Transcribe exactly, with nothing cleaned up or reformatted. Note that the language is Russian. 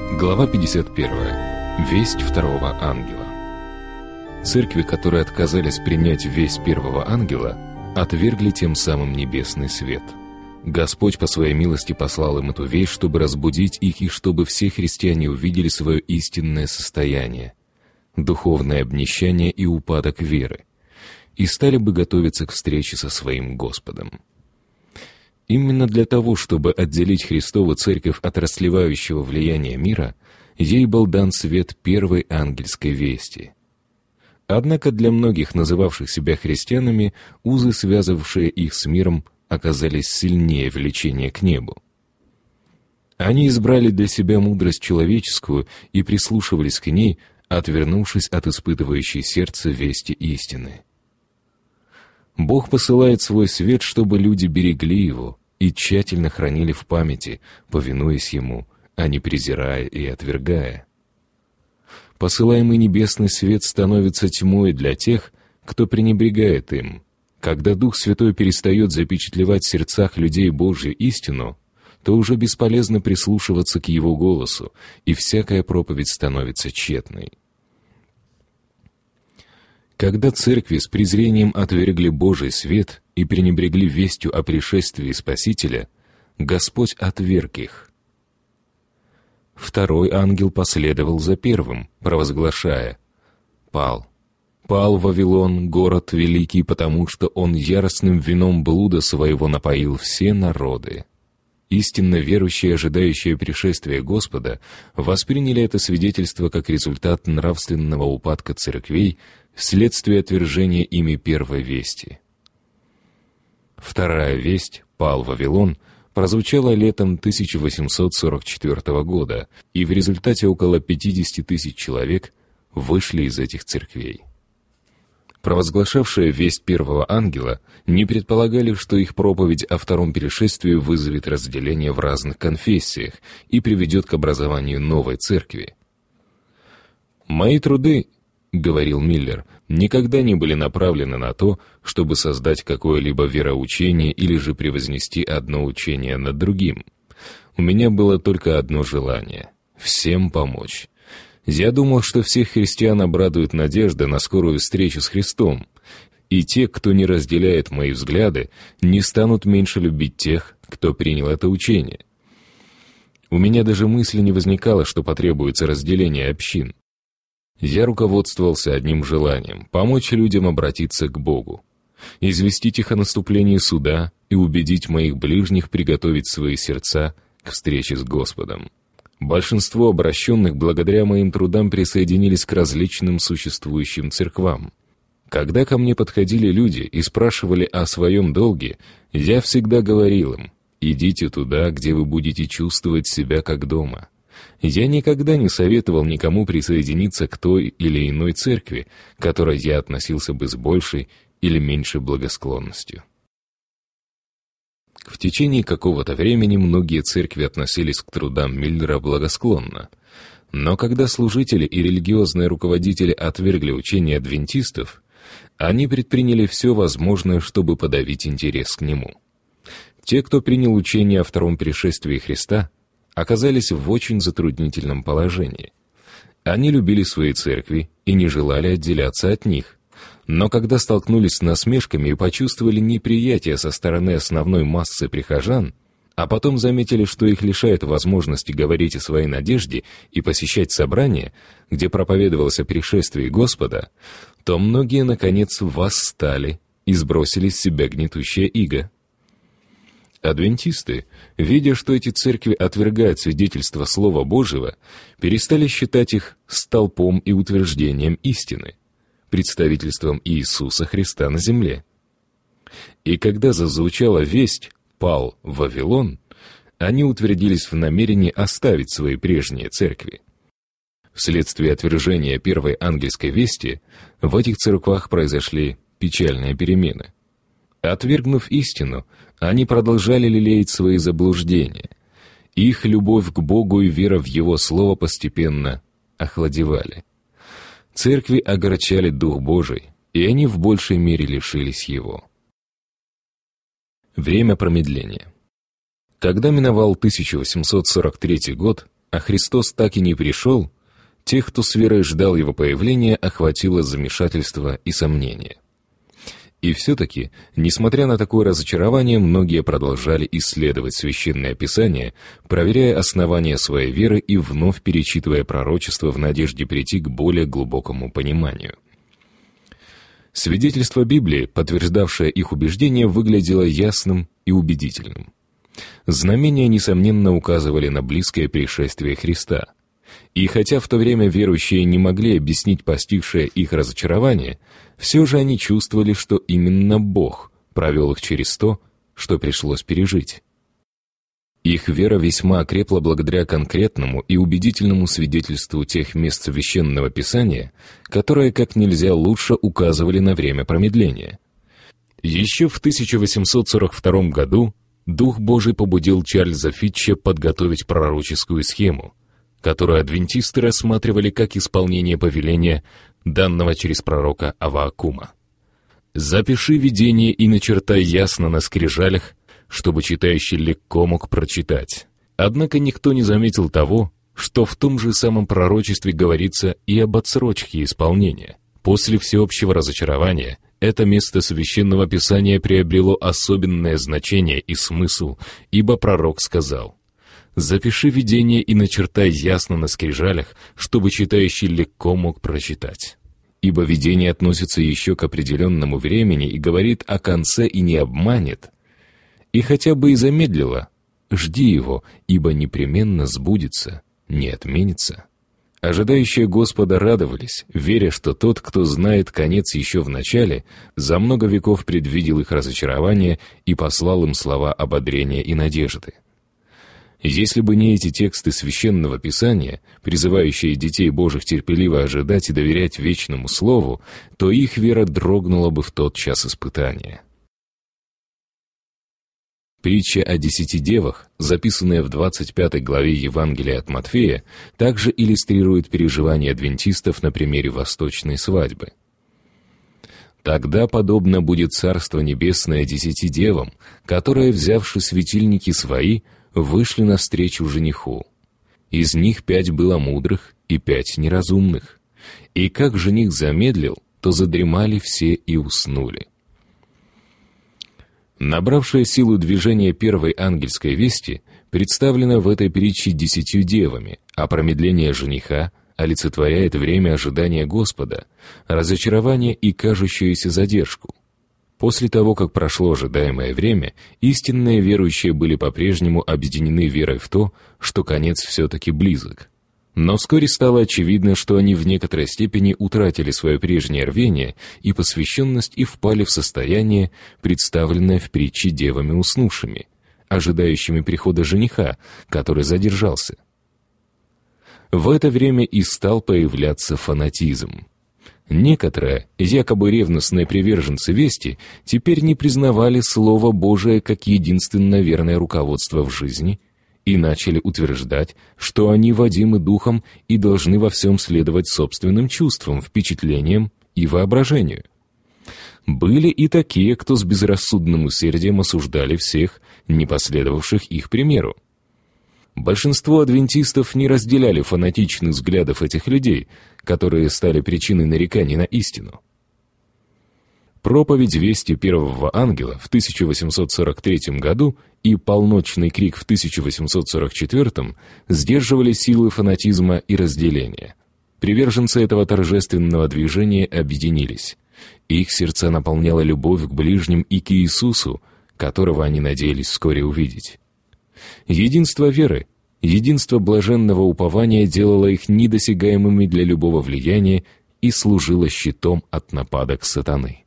Глава пятьдесят первая. Весть второго ангела. Церкви, которые отказались принять весть первого ангела, отвергли тем самым небесный свет. Господь по своей милости послал им эту весть, чтобы разбудить их и чтобы все христиане увидели свое истинное состояние, духовное обнищание и упадок веры, и стали бы готовиться к встрече со своим Господом. Именно для того, чтобы отделить Христову Церковь от расслевающего влияния мира, ей был дан свет первой ангельской вести. Однако для многих, называвших себя христианами, узы, связывавшие их с миром, оказались сильнее влечения к небу. Они избрали для себя мудрость человеческую и прислушивались к ней, отвернувшись от испытывающей сердце вести истины. Бог посылает свой свет, чтобы люди берегли его и тщательно хранили в памяти, повинуясь ему, а не презирая и отвергая. Посылаемый небесный свет становится тьмой для тех, кто пренебрегает им. Когда Дух Святой перестает запечатлевать в сердцах людей Божью истину, то уже бесполезно прислушиваться к Его голосу, и всякая проповедь становится тщетной. Когда церкви с презрением отвергли Божий свет и пренебрегли вестью о пришествии Спасителя, Господь отверг их. Второй ангел последовал за первым, провозглашая: «Пал, пал Вавилон, город великий, потому что он яростным вином блуда своего напоил все народы». Истинно верующие, ожидающие пришествия Господа, восприняли это свидетельство как результат нравственного упадка церквей вследствие отвержения ими первой вести. Вторая весть, «Пал Вавилон», прозвучала летом тысяча восемьсот сорок четвёртого года, и в результате около пятьдесят тысяч человек вышли из этих церквей. Провозглашавшие весть первого ангела не предполагали, что их проповедь о втором пришествии вызовет разделение в разных конфессиях и приведет к образованию новой церкви. «Мои труды, — говорил Миллер, — никогда не были направлены на то, чтобы создать какое-либо вероучение или же превознести одно учение над другим. У меня было только одно желание — всем помочь. Я думал, что всех христиан обрадует надежда на скорую встречу с Христом, и те, кто не разделяет мои взгляды, не станут меньше любить тех, кто принял это учение. У меня даже мысли не возникало, что потребуется разделение общин. Я руководствовался одним желанием — помочь людям обратиться к Богу, известить их о наступлении суда и убедить моих ближних приготовить свои сердца к встрече с Господом. Большинство обращенных благодаря моим трудам присоединились к различным существующим церквам. Когда ко мне подходили люди и спрашивали о своем долге, я всегда говорил им: идите туда, где вы будете чувствовать себя как дома. Я никогда не советовал никому присоединиться к той или иной церкви, к которой я относился бы с большей или меньшей благосклонностью. В течение какого-то времени многие церкви относились к трудам Миллера благосклонно, но когда служители и религиозные руководители отвергли учение адвентистов, они предприняли все возможное, чтобы подавить интерес к нему. Те, кто принял учение о втором пришествии Христа, оказались в очень затруднительном положении. Они любили свои церкви и не желали отделяться от них. Но когда столкнулись с насмешками и почувствовали неприятие со стороны основной массы прихожан, а потом заметили, что их лишают возможности говорить о своей надежде и посещать собрания, где проповедовалось о пришествии Господа, то многие, наконец, восстали и сбросили с себя гнетущее иго. Адвентисты, видя, что эти церкви отвергают свидетельство Слова Божьего, перестали считать их столпом и утверждением истины, представительством Иисуса Христа на земле. И когда зазвучала весть «Пал Вавилон», они утвердились в намерении оставить свои прежние церкви. Вследствие отвержения первой ангельской вести в этих церквах произошли печальные перемены. Отвергнув истину, они продолжали лелеять свои заблуждения. Их любовь к Богу и вера в Его Слово постепенно охладевали. Церкви огорчали Дух Божий, и они в большей мере лишились Его. Время промедления. Когда миновал тысяча восемьсот сорок третий год, а Христос так и не пришел, тех, кто с верой ждал Его появления, охватило замешательство и сомнение. И все-таки, несмотря на такое разочарование, многие продолжали исследовать Священное Писание, проверяя основания своей веры и вновь перечитывая пророчества в надежде прийти к более глубокому пониманию. Свидетельство Библии, подтверждавшее их убеждение, выглядело ясным и убедительным. Знамения, несомненно, указывали на близкое пришествие Христа. И хотя в то время верующие не могли объяснить постигшее их разочарование, все же они чувствовали, что именно Бог провел их через то, что пришлось пережить. Их вера весьма окрепла благодаря конкретному и убедительному свидетельству тех мест Священного Писания, которые как нельзя лучше указывали на время промедления. Еще в тысяча восемьсот сорок втором году Дух Божий побудил Чарльза Фитча подготовить пророческую схему, которую адвентисты рассматривали как исполнение повеления, данного через пророка Аввакума. «Запиши видение и начертай ясно на скрижалях, чтобы читающий легко мог прочитать». Однако никто не заметил того, что в том же самом пророчестве говорится и об отсрочке исполнения. После всеобщего разочарования это место Священного Писания приобрело особенное значение и смысл, ибо пророк сказал: «Запиши видение и начертай ясно на скрижалях, чтобы читающий легко мог прочитать». Ибо видение относится еще к определенному времени и говорит о конце и не обманет. И хотя бы и замедлило, жди его, ибо непременно сбудется, не отменится. Ожидающие Господа радовались, веря, что тот, кто знает конец еще в начале, за много веков предвидел их разочарование и послал им слова ободрения и надежды. Если бы не эти тексты Священного Писания, призывающие детей Божьих терпеливо ожидать и доверять вечному Слову, то их вера дрогнула бы в тот час испытания. Притча о десяти девах, записанная в двадцать пятой главе Евангелия от Матфея, также иллюстрирует переживания адвентистов на примере восточной свадьбы. «Тогда подобно будет Царство Небесное десяти девам, которые, взявши светильники свои, вышли навстречу жениху. Из них пять было мудрых и пять неразумных. И как жених замедлил, то задремали все и уснули». Набравшая силу движения первой ангельской вести представлена в этой притче десятью девами, а промедление жениха олицетворяет время ожидания Господа, разочарование и кажущуюся задержку. После того, как прошло ожидаемое время, истинные верующие были по-прежнему объединены верой в то, что конец все-таки близок. Но вскоре стало очевидно, что они в некоторой степени утратили свое прежнее рвение и посвященность и впали в состояние, представленное в притче девами уснувшими, ожидающими прихода жениха, который задержался. В это время и стал появляться фанатизм. Некоторые, якобы ревностные приверженцы вести, теперь не признавали Слово Божие как единственно верное руководство в жизни и начали утверждать, что они водимы духом и должны во всем следовать собственным чувствам, впечатлениям и воображению. Были и такие, кто с безрассудным усердием осуждали всех, не последовавших их примеру. Большинство адвентистов не разделяли фанатичных взглядов этих людей, которые стали причиной нареканий на истину. Проповедь вести первого ангела в тысяча восемьсот сорок третьем году и полночный крик в тысяча восемьсот сорок четвёртом сдерживали силы фанатизма и разделения. Приверженцы этого торжественного движения объединились. Их сердца наполняла любовь к ближним и к Иисусу, которого они надеялись вскоре увидеть. Единство веры, единство блаженного упования делало их недосягаемыми для любого влияния и служило щитом от нападок сатаны.